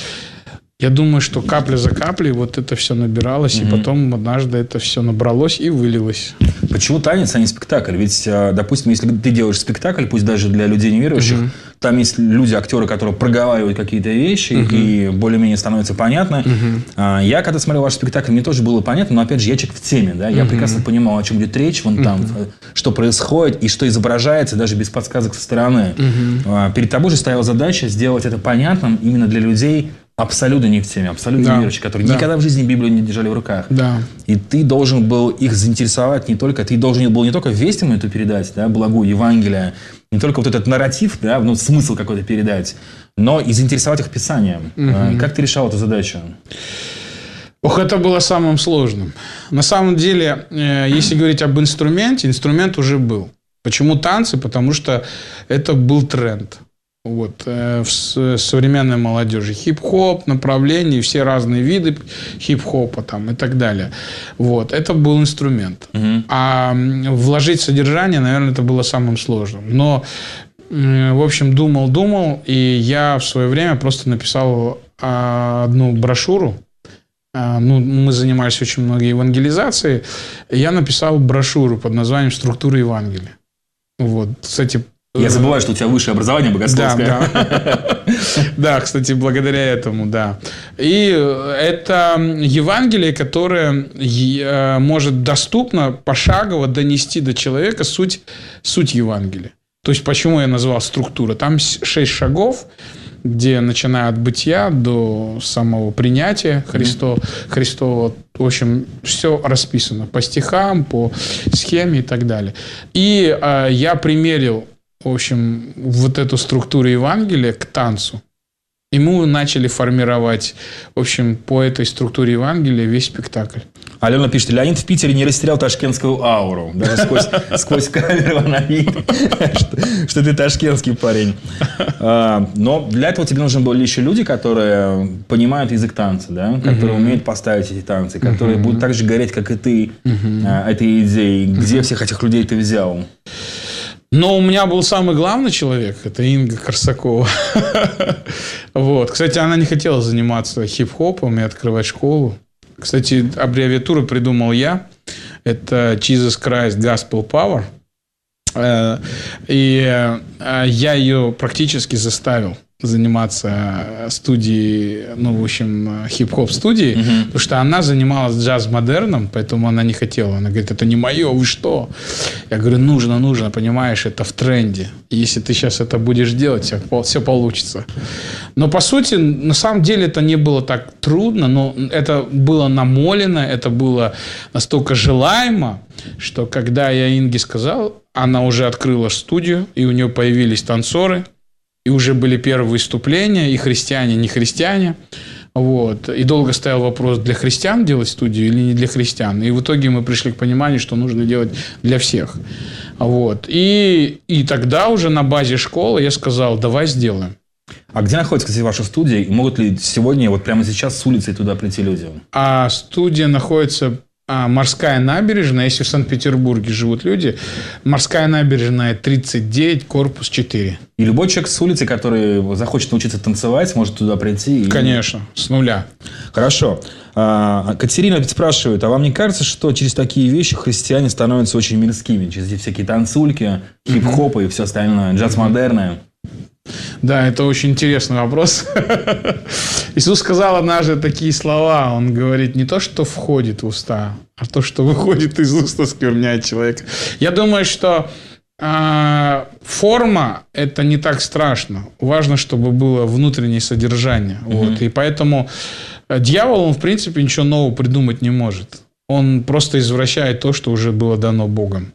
Я думаю, что капля за каплей вот это все набиралось, mm-hmm. и потом однажды это все набралось и вылилось. Почему танец, а не спектакль? Ведь, допустим, если ты делаешь спектакль, пусть даже для людей неверующих, mm-hmm. там есть люди, актеры, которые проговаривают какие-то вещи, mm-hmm. и более-менее становится понятно. Mm-hmm. Я, когда смотрел ваш спектакль, мне тоже было понятно, но, опять же, я человек в теме, да, я mm-hmm. прекрасно понимал, о чем идет речь, вон там, mm-hmm. что происходит и что изображается, даже без подсказок со стороны. Mm-hmm. Перед тобой же стояла задача сделать это понятным именно для людей, абсолютно не в теме, абсолютно да. неверующие, которые да. никогда в жизни Библию не держали в руках. Да. И ты должен был их заинтересовать не только... Ты должен был не только весть им эту передать, да, благую Евангелие, не только вот этот нарратив, да, ну, смысл какой-то передать, но и заинтересовать их Писанием. Угу. Как ты решал эту задачу? Ох, это было самым сложным. На самом деле, если говорить об инструменте, инструмент уже был. Почему танцы? Потому что это был тренд. Вот, э, в современной молодежи. Хип-хоп, направления, все разные виды хип-хопа там, и так далее. Вот, это был инструмент. Uh-huh. А вложить содержание, наверное, это было самым сложным. Но, э, в общем, думал-думал, и я в свое время просто написал э, одну брошюру. Э, ну, мы занимались очень много евангелизацией. И я написал брошюру под названием «Структура Евангелия». Вот, кстати, я забываю, что у тебя высшее образование богословское. Да, да. Да, кстати, благодаря этому, да. И это Евангелие, которое может доступно, пошагово донести до человека суть, суть Евангелия. То есть, почему я назвал структура? Там шесть шагов, где, начиная от бытия до самого принятия Христо, Христова, в общем, все расписано по стихам, по схеме и так далее. И э, я примерил, в общем, вот эту структуру Евангелия к танцу. И мы начали формировать, в общем, по этой структуре Евангелия весь спектакль. Алена пишет, Леонид в Питере не растерял ташкентскую ауру. Даже сквозь, сквозь камеру она видит, что, что ты ташкентский парень. Но для этого тебе нужны были еще люди, которые понимают язык танца, да? Которые uh-huh. умеют поставить эти танцы, которые uh-huh. будут так же гореть, как и ты, uh-huh. этой идеей. Где uh-huh. всех этих людей ты взял? Но у меня был самый главный человек, это Инга Корсакова. Вот. Кстати, она не хотела заниматься хип-хопом и открывать школу. Кстати, аббревиатуру придумал я. Это Jesus Christ Gospel Power. И я ее практически заставил заниматься студией, ну, в общем, хип-хоп студией, uh-huh. потому что она занималась джаз-модерном, поэтому она не хотела. Она говорит, это не мое, вы что? Я говорю, нужно, нужно, понимаешь, это в тренде. И если ты сейчас это будешь делать, все, все получится. Но, по сути, на самом деле это не было так трудно, но это было намолено, это было настолько желаемо, что когда я Инге сказал, она уже открыла студию, и у нее появились танцоры, и уже были первые выступления, и христиане, и не христиане. Вот. И долго стоял вопрос, для христиан делать студию или не для христиан. И в итоге мы пришли к пониманию, что нужно делать для всех. Вот. И, и тогда уже на базе школы я сказал, давай сделаем. А где находится, кстати, ваша студия? И могут ли сегодня, вот прямо сейчас с улицы туда прийти люди? А студия находится... А, Морская набережная, если в Санкт-Петербурге живут люди, Морская набережная тридцать девять, корпус четыре. И любой человек с улицы, который захочет научиться танцевать, может туда прийти? И... Конечно, с нуля. Хорошо. А, Катерина опять спрашивает, а вам не кажется, что через такие вещи христиане становятся очень мирскими? Через эти всякие танцульки, хип-хопы и все остальное, джаз-модерное? Да, это очень интересный вопрос. Иисус сказал однажды такие слова. Он говорит, не то, что входит в уста, а то, что выходит из уст, оскверняет человека. Я думаю, что э, форма – это не так страшно. Важно, чтобы было внутреннее содержание. Mm-hmm. Вот. И поэтому дьявол, он, в принципе, ничего нового придумать не может. Он просто извращает то, что уже было дано Богом.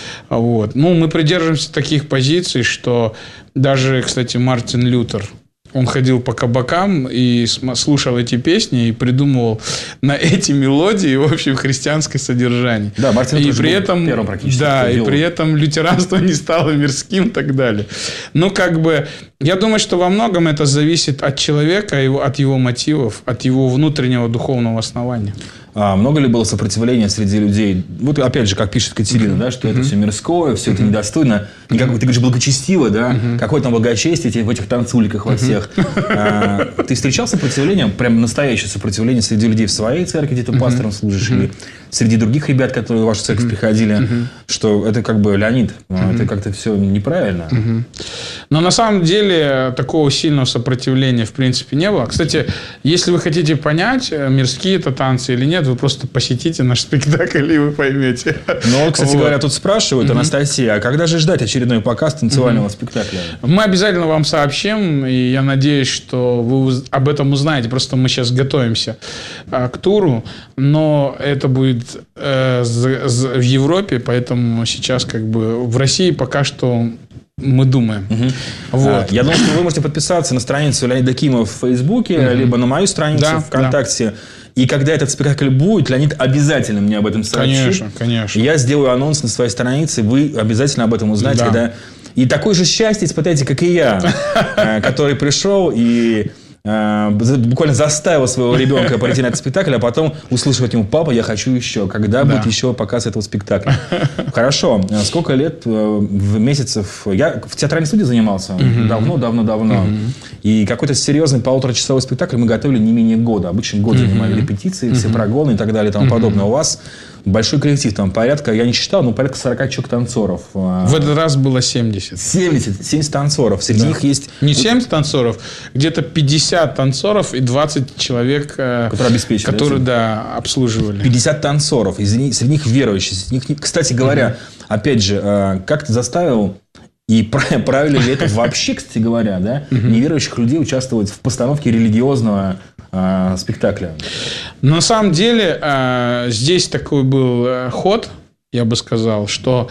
Вот. Ну, мы придерживаемся таких позиций, что даже, кстати, Мартин Лютер, он ходил по кабакам и слушал эти песни и придумывал на эти мелодии, в общем, христианское содержание. Да, Мартин Лютер и при этом, первым практически. Да, и делал. при этом лютеранство не стало мирским и так далее. Ну, как бы, я думаю, что во многом это зависит от человека, от его мотивов, от его внутреннего духовного основания. А много ли было сопротивления среди людей? Вот опять же, как пишет Катерина, mm-hmm. да, что это mm-hmm. все мирское, все mm-hmm. это недостойно. Не как, ты говоришь, благочестиво, да? Mm-hmm. Какое там благочестие в этих танцульках во всех. Mm-hmm. А, ты встречал сопротивление, прям настоящее сопротивление среди людей в своей церкви, где ты mm-hmm. пастором служишь, mm-hmm. или среди других ребят, которые в вашу церковь mm-hmm. приходили, mm-hmm. что это как бы, Леонид, mm-hmm. это как-то все неправильно. Mm-hmm. Но на самом деле такого сильного сопротивления в принципе не было. Кстати, если вы хотите понять, мирские это танцы или нет, вы просто посетите наш спектакль, и вы поймете. Ну, кстати вот. говоря, тут спрашивают, mm-hmm. Анастасия, а когда же ждать очередной показ танцевального mm-hmm. спектакля? Мы обязательно вам сообщим, и я надеюсь, что вы об этом узнаете. Просто мы сейчас готовимся а, к туру, но это будет э, з- з- в Европе, поэтому сейчас как бы в России пока что... Мы думаем. Угу. Вот. А, я думаю, что вы можете подписаться на страницу Леонида Кимова в Фейсбуке, угу. либо на мою страницу да, ВКонтакте. Да. И когда этот спектакль будет, Леонид обязательно мне об этом сообщит. Конечно, конечно. Я сделаю анонс на своей странице, вы обязательно об этом узнаете. Да. Когда... И такое же счастье испытаете, как и я, который пришел и... буквально заставил своего ребенка пойти на этот спектакль, а потом услышал от него: папа, я хочу еще. Когда да. будет еще показ этого спектакля? Хорошо. Сколько лет в месяцев... Я в театральной студии занимался давно-давно-давно. Uh-huh. Uh-huh. И какой-то серьезный полуторачасовой спектакль мы готовили не менее года. Обычно год uh-huh. занимали репетиции, uh-huh. все прогоны и так далее и тому uh-huh. подобное. У вас большой коллектив, там порядка, я не считал, но порядка сорок человек танцоров. В этот раз было семьдесят. семьдесят, семьдесят танцоров. Среди да. них есть... Не семьдесят танцоров, где-то пятьдесят танцоров и двадцать человек, которые обеспечили, которые, да, обслуживали. пятьдесят танцоров. Из них, среди них верующие. Среди них, кстати говоря, угу. опять же, как ты заставил... И правильно ли это вообще, кстати говоря, да, угу. неверующих людей участвовать в постановке религиозного э, спектакля? На самом деле, э, здесь такой был ход, я бы сказал, что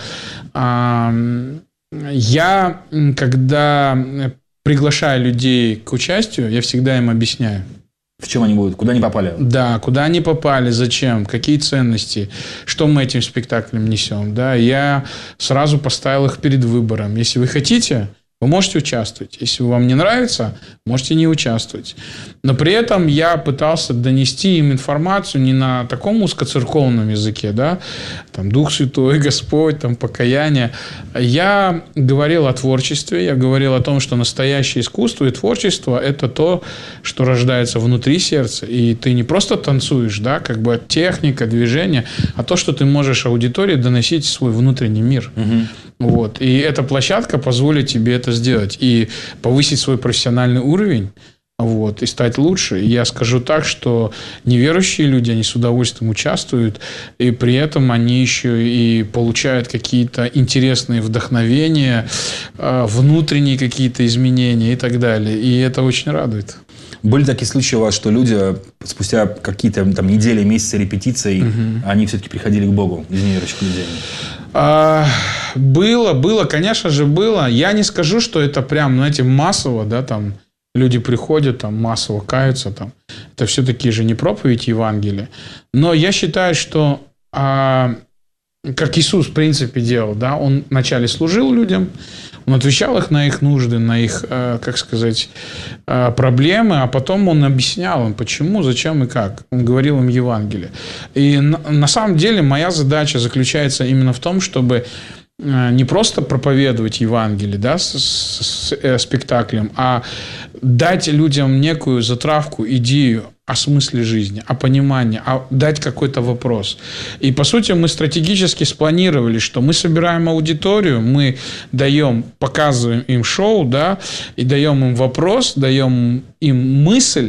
э, я, когда приглашаю людей к участию, я всегда им объясняю. В чем они будут? Куда они попали? Да, куда они попали, зачем, какие ценности, что мы этим спектаклем несем. Да, я сразу поставил их перед выбором. Если вы хотите, вы можете участвовать. Если вам не нравится, можете не участвовать. Но при этом я пытался донести им информацию не на таком узкоцерковном языке, да, там Дух Святой, Господь, там покаяние. Я говорил о творчестве, я говорил о том, что настоящее искусство и творчество – это то, что рождается внутри сердца. И ты не просто танцуешь, да, как бы техника, движение, а то, что ты можешь аудитории доносить свой внутренний мир. Угу. Вот. И эта площадка позволит тебе это сделать и повысить свой профессиональный уровень, вот, и стать лучше. И я скажу так, что неверующие люди, они с удовольствием участвуют, и при этом они еще и получают какие-то интересные вдохновения, внутренние какие-то изменения и так далее. И это очень радует. Были такие случаи у вас, что люди спустя какие-то там недели, месяцы репетиций, угу. они все-таки приходили к Богу из неверующих людей? А, было, было, конечно же, было. Я не скажу, что это прям, знаете, массово, да, там люди приходят, там массово каются, там. Это все-таки же не проповедь Евангелия. Но я считаю, что а, как Иисус, в принципе, делал, да, Он вначале служил людям, Он отвечал их на их нужды, на их, как сказать, проблемы, а потом Он объяснял им, почему, зачем и как. Он говорил им Евангелие. И на самом деле моя задача заключается именно в том, чтобы не просто проповедовать Евангелие, да, с, с, с спектаклем, а дать людям некую затравку, идею о смысле жизни, о понимании, а дать какой-то вопрос. И, по сути, мы стратегически спланировали, что мы собираем аудиторию, мы даем, показываем им шоу, да, и даем им вопрос, даем им мысль,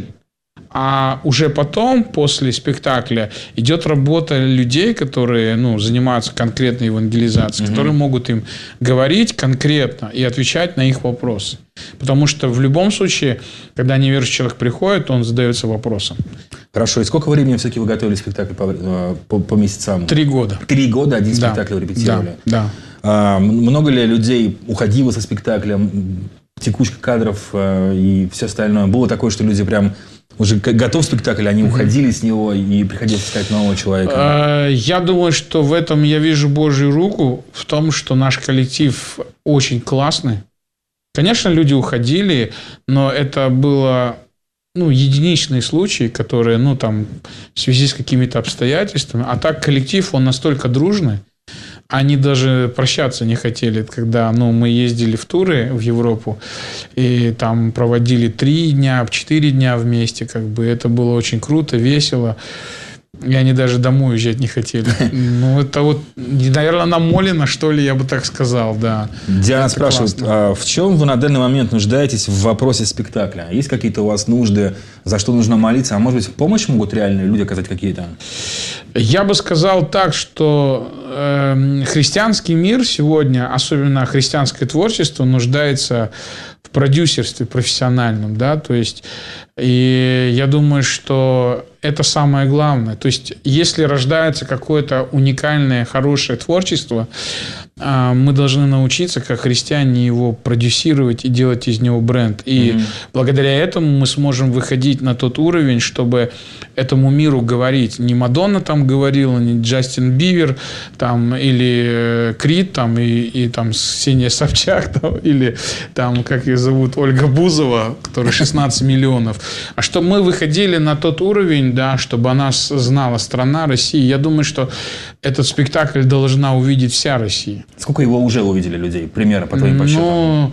а уже потом, после спектакля, идет работа людей, которые, ну, занимаются конкретной евангелизацией, угу. которые могут им говорить конкретно и отвечать на их вопросы. Потому что в любом случае, когда неверующий человек приходит, он задается вопросом. Хорошо. И сколько времени все-таки вы готовили спектакль по, по, по месяцам? Три года. Три года один да. спектакль вы репетировали? Да. да. А, много ли людей уходило со спектаклем, текучка кадров а, и все остальное? Было такое, что люди прям... Уже готов спектакль, они уходили с него и приходилось искать нового человека? Я думаю, что в этом я вижу Божью руку, в том, что наш коллектив очень классный. Конечно, люди уходили, но это было, ну, единичные случаи, которые, ну, там, в связи с какими-то обстоятельствами. А так коллектив, он настолько дружный. Они даже прощаться не хотели, когда, ну, мы ездили в туры в Европу, и там проводили три дня, четыре дня вместе, как бы это было очень круто, весело. И они даже домой уезжать не хотели. Ну, это вот, наверное, намолено, что ли, я бы так сказал, да. Диана спрашивает, а в чем вы на данный момент нуждаетесь в вопросе спектакля? Есть какие-то у вас нужды, за что нужно молиться? А может быть, помощь могут реальные люди оказать какие-то? Я бы сказал так, что э, христианский мир сегодня, особенно христианское творчество, нуждается в продюсерстве профессиональном, да, то есть, и я думаю, что это самое главное. То есть, если рождается какое-то уникальное, хорошее творчество, мы должны научиться, как христиане, его продюсировать и делать из него бренд. И mm-hmm. благодаря этому мы сможем выходить на тот уровень, чтобы этому миру говорить. Не Мадонна там говорила, не Джастин Бивер там, или Крид там, и, и там Ксения Собчак там, или там, как ее зовут, Ольга Бузова, которая шестнадцать миллионов. А чтобы мы выходили на тот уровень, да, чтобы о нас знала страна, Россия. Я думаю, что этот спектакль должна увидеть вся Россия. Сколько его уже увидели людей? Примерно, по твоим подсчетам? Ну,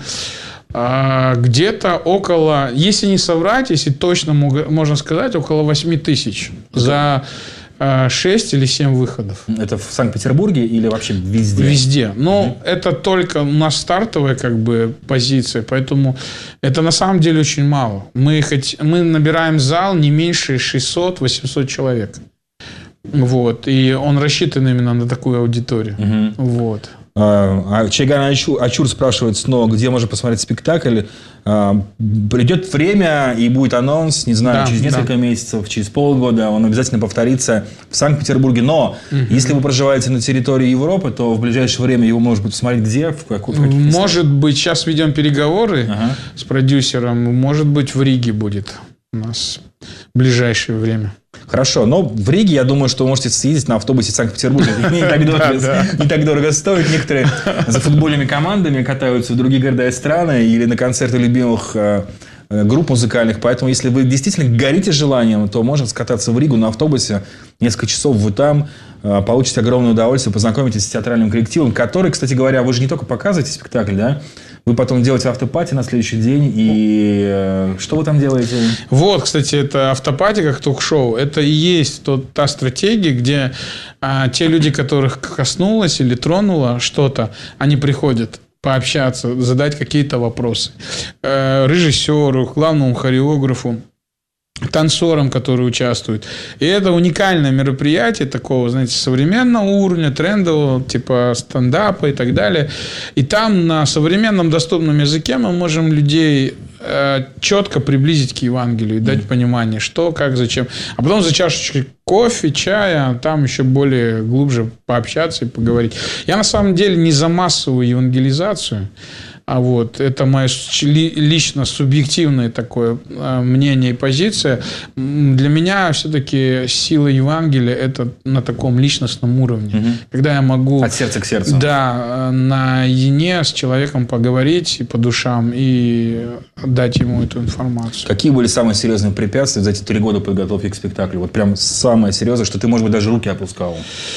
где-то около, если не соврать, если точно можно сказать, около восемь тысяч за шесть или семь выходов. Это в Санкт-Петербурге или вообще везде? Везде. Но mm-hmm. это только у нас стартовая, как бы, позиция, поэтому это на самом деле очень мало. Мы, хоть, мы набираем зал не меньше шестьсот-восемьсот человек. Вот. И он рассчитан именно на такую аудиторию. Mm-hmm. Вот. А Чайган Ачур, Ачур спрашивает снова, где можно посмотреть спектакль. А, придет время и будет анонс, не знаю, да, через несколько да. месяцев, через полгода он обязательно повторится в Санкт-Петербурге. Но угу. если вы проживаете на территории Европы, то в ближайшее время его можно будет посмотреть где? В каких может быть, сейчас ведем переговоры ага. с продюсером. Может быть, в Риге будет у нас в ближайшее время. Хорошо, но в Риге, я думаю, что вы можете съездить на автобусе в Санкт-Петербург. Не так дорого, не так дорого стоит. Некоторые за футбольными командами катаются в другие города и страны или на концерты любимых групп музыкальных. Поэтому, если вы действительно горите желанием, то можно скататься в Ригу на автобусе. Несколько часов вы там, получите огромное удовольствие, познакомитесь с театральным коллективом, который, кстати говоря, вы же не только показываете спектакль, да? Вы потом делаете автопати на следующий день. И э, что вы там делаете? Вот, кстати, это автопати как ток-шоу. Это и есть тот, та стратегия, где а, те люди, которых коснулось или тронуло что-то, они приходят пообщаться, задать какие-то вопросы. Э, режиссеру, главному хореографу, танцорам, которые участвуют. И это уникальное мероприятие такого, знаете, современного уровня, трендового, типа стендапа и так далее. И там на современном доступном языке мы можем людей э, четко приблизить к Евангелию и дать mm. понимание, что, как, зачем. А потом за чашечкой кофе, чая, там еще более глубже пообщаться и поговорить. Я на самом деле не за массовую евангелизацию, А вот, это мое лично субъективное такое мнение и позиция. Для меня все-таки сила Евангелия – это на таком личностном уровне. Угу. Когда я могу… От сердца к сердцу. Да, наедине с человеком поговорить и по душам, и дать ему эту информацию. Какие были самые серьезные препятствия за эти три года подготовки к спектаклю? Вот прям самое серьезное, что ты, может быть, даже руки опускал.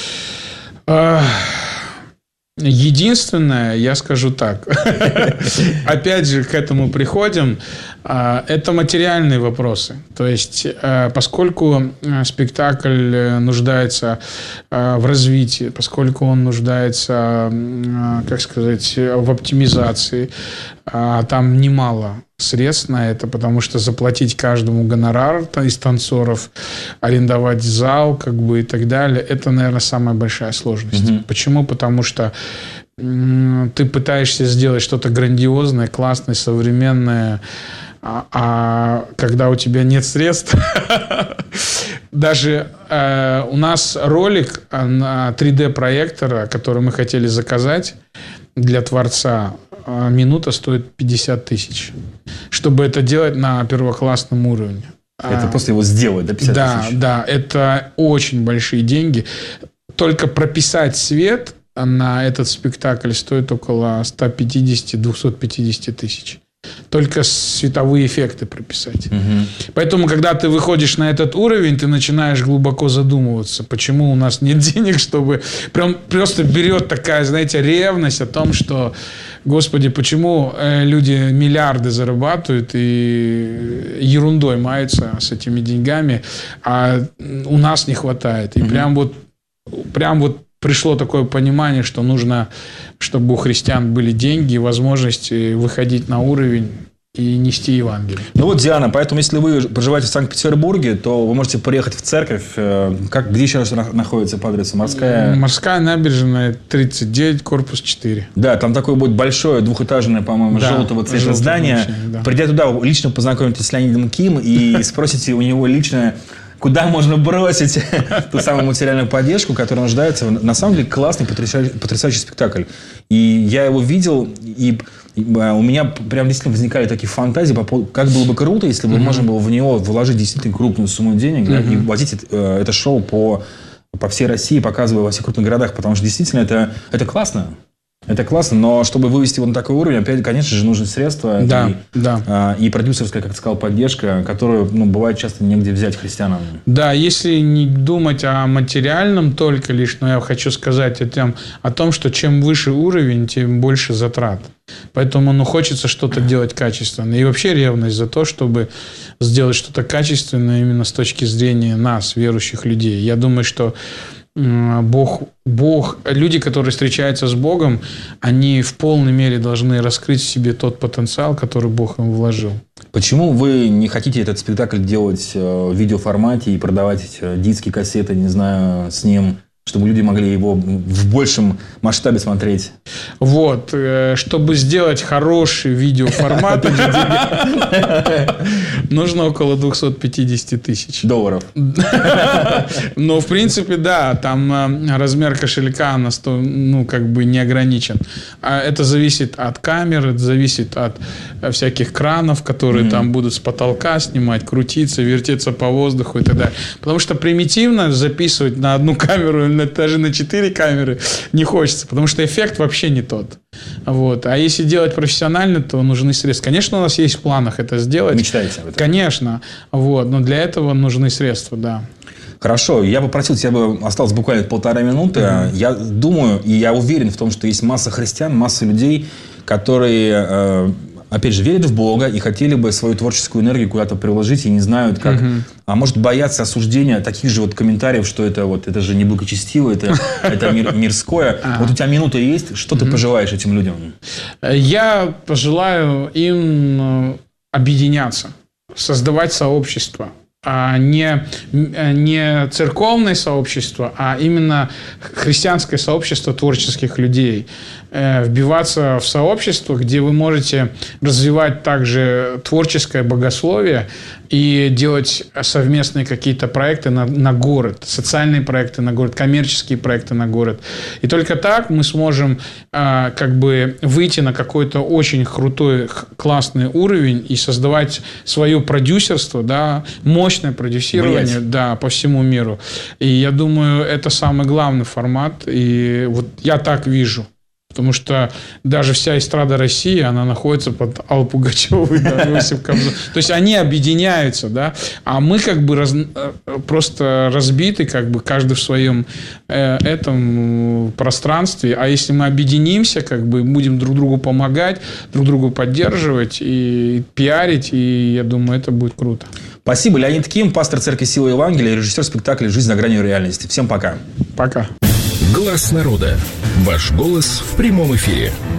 Единственное, я скажу так, опять же, к этому приходим, это материальные вопросы. То есть, поскольку спектакль нуждается в развитии, поскольку он нуждается, как сказать, в оптимизации, там немало средств на это, потому что заплатить каждому гонорар из танцоров, арендовать зал, как бы, и так далее, это, наверное, самая большая сложность. Mm-hmm. Почему? Потому что м- ты пытаешься сделать что-то грандиозное, классное, современное, а, а когда у тебя нет средств, даже э, у нас ролик на три дэ-проектора, который мы хотели заказать для творца, минута стоит пятьдесят тысяч. Чтобы это делать на первоклассном уровне. Это а, просто его сделать, да, пятьдесят да, тысяч? Да, да. Это очень большие деньги. Только прописать свет на этот спектакль стоит около сто пятьдесят - двести пятьдесят тысяч. Только световые эффекты прописать. Угу. Поэтому, когда ты выходишь на этот уровень, ты начинаешь глубоко задумываться, почему у нас нет денег, чтобы... Прям просто берет такая, знаете, ревность о том, что, Господи, почему люди миллиарды зарабатывают и ерундой маются с этими деньгами, а у нас не хватает. И угу. прям вот... Прям вот пришло такое понимание, что нужно, чтобы у христиан были деньги и возможность выходить на уровень и нести Евангелие. Ну вот, Диана, поэтому, если вы проживаете в Санкт-Петербурге, то вы можете приехать в церковь. Как, где еще раз находится по адресу? Морская... Морская набережная, тридцать девять, корпус четыре. Да, там такое будет большое, двухэтажное, по-моему, да, желтого цвета желтое здание. Вообще, да. Придя туда, лично познакомитесь с Леонидом Ким и спросите у него лично, куда можно бросить ту самую материальную поддержку, которая нуждается. На самом деле классный, потрясающий, потрясающий спектакль. И я его видел, и, и у меня прям действительно возникали такие фантазии, по поводу, как было бы круто, если бы mm-hmm. можно было в него вложить действительно крупную сумму денег, mm-hmm. да, и возить это, это шоу по, по всей России, показывая во всех крупных городах, потому что действительно это, это классно. Это классно, но чтобы вывести его на такой уровень, опять, конечно же, нужны средства. Да, и, да. А, и продюсерская, как ты сказал, поддержка, которую, ну, бывает часто негде взять христианам. Да, если не думать о материальном только лишь, но я хочу сказать о том, о том, что чем выше уровень, тем больше затрат. Поэтому, ну, хочется что-то делать качественно. И вообще ревность за то, чтобы сделать что-то качественное именно с точки зрения нас, верующих людей. Я думаю, что Бог, Бог, люди, которые встречаются с Богом, они в полной мере должны раскрыть в себе тот потенциал, который Бог им вложил. Почему вы не хотите этот спектакль делать в видеоформате и продавать диски, кассеты, не знаю, с ним, чтобы люди могли его в большем масштабе смотреть? Вот. Чтобы сделать хороший видеоформат, нужно около двести пятьдесят тысяч долларов. Но, в принципе, да, там размер кошелька, ну, как бы не ограничен. Это зависит от камеры, это зависит от всяких кранов, которые там будут с потолка снимать, крутиться, вертеться по воздуху и так далее. Потому что примитивно записывать на одну камеру, даже на четыре камеры не хочется, потому что эффект вообще не тот. Вот. А если делать профессионально, то нужны средства. Конечно, у нас есть в планах это сделать. Мечтаете об этом? Конечно. Вот. Но для этого нужны средства, да. Хорошо, я бы просил, тебя бы осталось буквально полтора минуты. Mm-hmm. Я думаю, и я уверен в том, что есть масса христиан, масса людей, которые... Э, опять же, верят в Бога и хотели бы свою творческую энергию куда-то приложить и не знают, как... Uh-huh. А может, боятся осуждения таких же вот комментариев, что это, вот, это же не благочестиво, это, это мир, мирское. Uh-huh. Вот у тебя минута есть. Что uh-huh. ты пожелаешь этим людям? Я пожелаю им объединяться, создавать сообщество. А не, не церковное сообщество, а именно христианское сообщество творческих людей. Вбиваться в сообщество, где вы можете развивать также творческое богословие и делать совместные какие-то проекты на, на город, социальные проекты на город, коммерческие проекты на город. И только так мы сможем э, как бы выйти на какой-то очень крутой, классный уровень и создавать свое продюсерство, да, мощное продюсирование, да, по всему миру. И я думаю, это самый главный формат. И вот я так вижу. Потому что даже вся эстрада России, она находится под Аллой Пугачевой, да, Иосиф Кобзон. То есть они объединяются, да, а мы как бы раз, просто разбиты, как бы каждый в своем э, этом пространстве. А если мы объединимся, как бы будем друг другу помогать, друг другу поддерживать и пиарить, и я думаю, это будет круто. Спасибо. Леонид Ким, пастор Церкви Силы Евангелия, режиссер спектакля «Жизнь на грани реальности». Всем пока. Пока. Глаз народа. Ваш голос в прямом эфире.